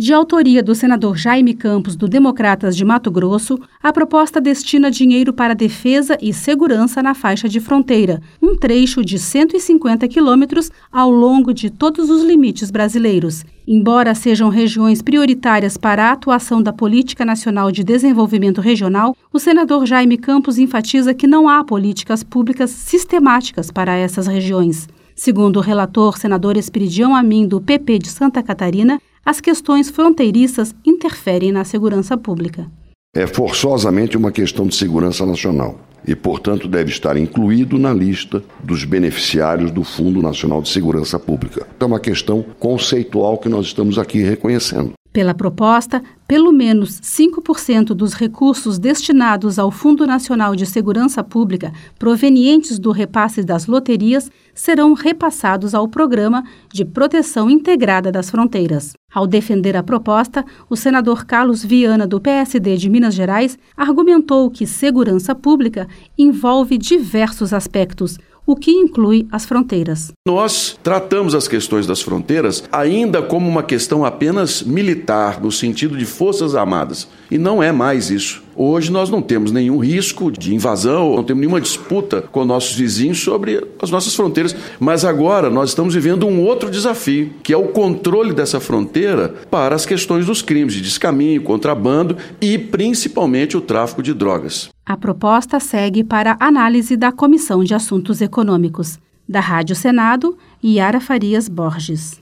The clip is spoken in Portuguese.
De autoria do senador Jaime Campos, do Democratas de Mato Grosso, a proposta destina dinheiro para defesa e segurança na faixa de fronteira, um trecho de 150 quilômetros ao longo de todos os limites brasileiros. Embora sejam regiões prioritárias para a atuação da Política Nacional de Desenvolvimento Regional, o senador Jaime Campos enfatiza que não há políticas públicas sistemáticas para essas regiões. Segundo o relator, senador Esperidião Amin, do PP de Santa Catarina, as questões fronteiriças interferem na segurança pública. É forçosamente uma questão de segurança nacional e, portanto, deve estar incluído na lista dos beneficiários do Fundo Nacional de Segurança Pública. Então, é uma questão conceitual que nós estamos aqui reconhecendo. Pela proposta, pelo menos 5% dos recursos destinados ao Fundo Nacional de Segurança Pública, provenientes do repasse das loterias, serão repassados ao Programa de Proteção Integrada das Fronteiras. Ao defender a proposta, o senador Carlos Viana, do PSD de Minas Gerais, argumentou que segurança pública envolve diversos aspectos, o que inclui as fronteiras. Nós tratamos as questões das fronteiras ainda como uma questão apenas militar, no sentido de forças armadas. E não é mais isso. Hoje nós não temos nenhum risco de invasão, não temos nenhuma disputa com nossos vizinhos sobre as nossas fronteiras. Mas agora nós estamos vivendo um outro desafio, que é o controle dessa fronteira para as questões dos crimes de descaminho, contrabando e principalmente o tráfico de drogas. A proposta segue para análise da Comissão de Assuntos Econômicos. Da Rádio Senado, Yara Farias Borges.